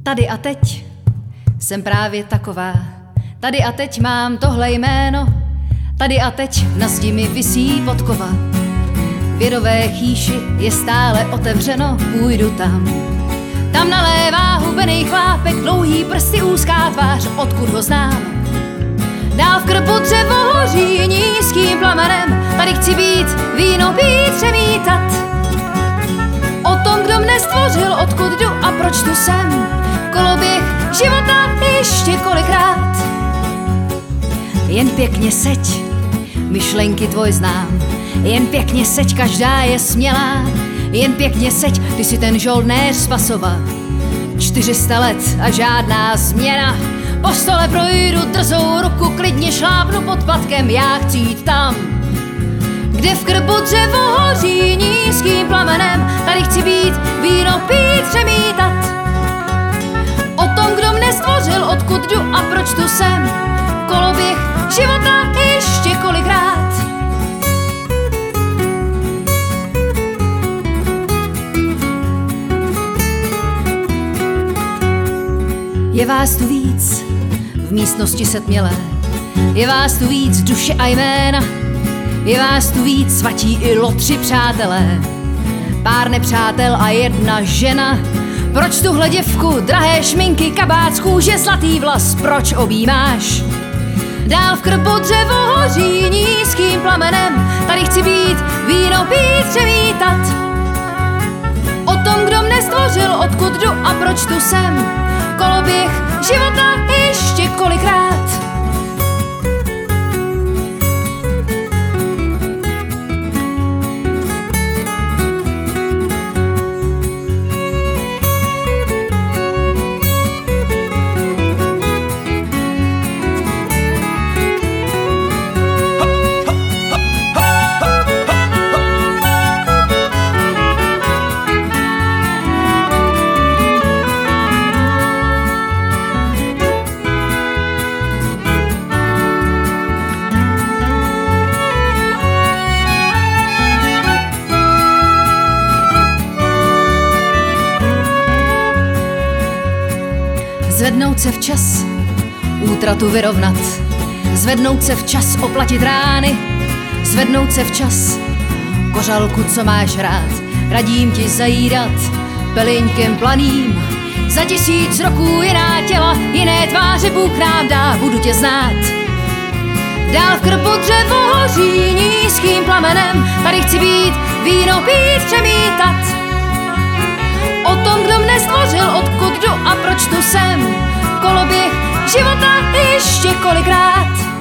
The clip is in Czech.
Tady a teď jsem právě taková. Tady a teď mám tohle jméno. Tady a teď na zdi mi visí podkova. V Jedové chýši je stále otevřeno, půjdu tam. Tam nalévá hubený chlápek, dlouhý prsty, úzká tvář, odkud ho znám. Dál v krbu dřevo hoří nízkým plamenem. Tady chci být, víno pít, přemítat. O tom, kdo mne stvořil, odkud jdu a proč tu jsem. Koloběh života ještě kolikrát. Jen pěkně seď, myšlenky tvoj znám. Jen pěkně seď, každá je smělá. Jen pěkně seď, ty si ten žoldnéř z Pasova. 400 let a žádná změna. Po stole projdu drzou ruku, klidně šlápnu pod patkem, já chci jít tam, kde v krbu dřevo hoří nízkým plamenem. Tady chci být, víno pít, přemítat. O tom, kdo mne stvořil, odkud jdu a proč tu jsem. Koloběh života ještě kolikrát. Je vás tu víc, v místnosti setmělé. Je vás tu víc, duše a jména. Je vás tu víc, svatí i lotři přátelé. Pár nepřátel a jedna žena. Proč tuhle děvku, drahé šminky, kabát z kůže, zlatý vlas, proč objímáš? Dál v krbu dřevo hoří nízkým plamenem. Tady chci být, víno pít, přemítat. O tom, kdo mne stvořil, odkud jdu a proč tu jsem. Koloběh života ještě kolikrát. Zvednout se včas, útratu vyrovnat. Zvednout se včas, oplatit rány. Zvednout se včas, kořalku, co máš rád. Radím ti zajídat peliňkem planým. Za 1000 roků jiná těla, jiné tváře Bůh nám dá, budu tě znát. Dál v krbu dřevo hoří nízkým plamenem. Tady chci být, víno pít, přemítat. O tom, kdo mne stvořil, odkud jdu a proč tu jsem. Koloběh života ještě kolikrát.